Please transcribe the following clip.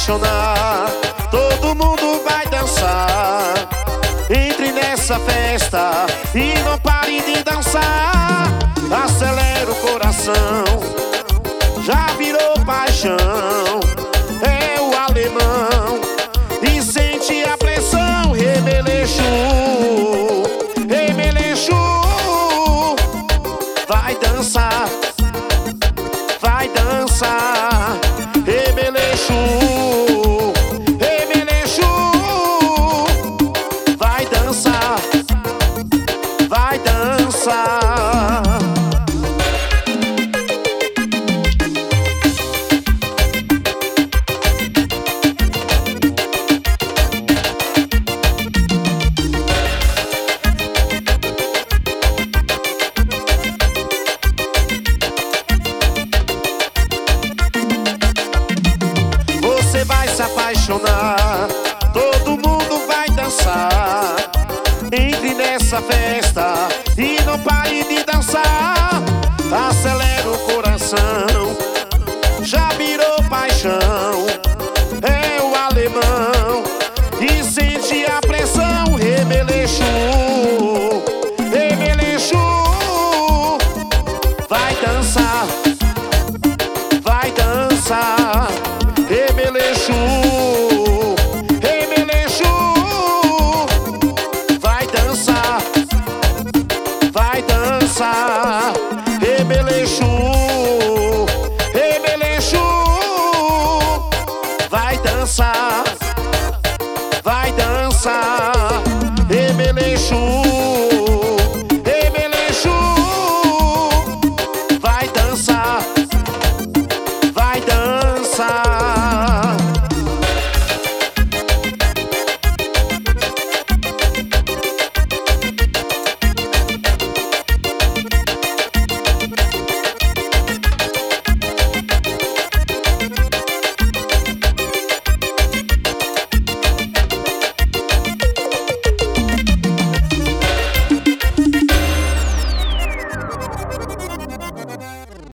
apaixonar, todo mundo vai dançar. Entre nessa festa e não pare de dançar. Acelera o coração, já virou paixão. É o alemão e sente a pressão. Remeleixo, remeleixo. Vai dançar, vai dançar. Remeleixo, remeleixo. Vai dançar, vai dançar. Você vai se apaixonar, todo mundo vai dançar. Entre nessa festa e não pare de dançar. Acelera o coração, já virou paixão. É o alemão e sente a pressão. Remeleixo, remeleixo. Vai dançar, vai dançar. Remeleixo, remeleixo. Vai dançar, vai dançar. Remeleixo, remeleixo. Vai dançar, vai dançar.